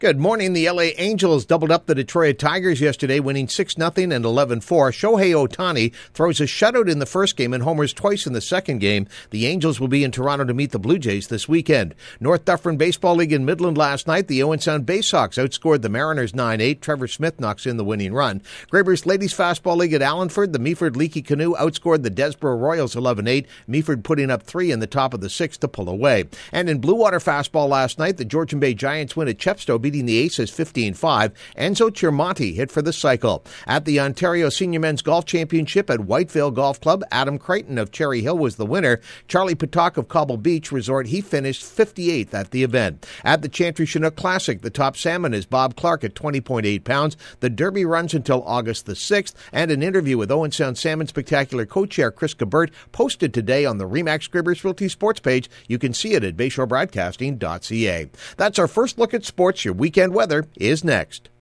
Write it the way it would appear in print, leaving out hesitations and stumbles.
Good morning. The LA Angels doubled up the Detroit Tigers yesterday, winning 6-0 and 11-4. Shohei Ohtani throws a shutout in the first game and homers twice in the second game. The Angels will be in Toronto to meet the Blue Jays this weekend. North Dufferin Baseball League in Midland last night, the Owen Sound Baysox outscored the Mariners 9-8. Trevor Smith knocks in the winning run. Greyburst Ladies Fastball League at Allenford, the Meaford Leaky Canoe outscored the Desborough Royals 11-8. Meaford putting up 3 in the top of the sixth to pull away. And in Blue Water Fastball last night, the Georgian Bay Giants win at Chepstow, beating the Aces 15-5. Enzo Chermonti hit for the cycle. At the Ontario Senior Men's Golf Championship at Whitevale Golf Club, Adam Creighton of Cherry Hill was the winner. Charlie Patak of Cobble Beach Resort, he finished 58th at the event. At the Chantry Chinook Classic, the top salmon is Bob Clark at 20.8 pounds. The Derby runs until August the 6th, and an interview with Owen Sound Salmon Spectacular co-chair Chris Gabert posted today on the RE/MAX Greyburst Realty Sports page. You can see it at BayShoreBroadcasting.ca. That's our first look at sports. Your weekend weather is next.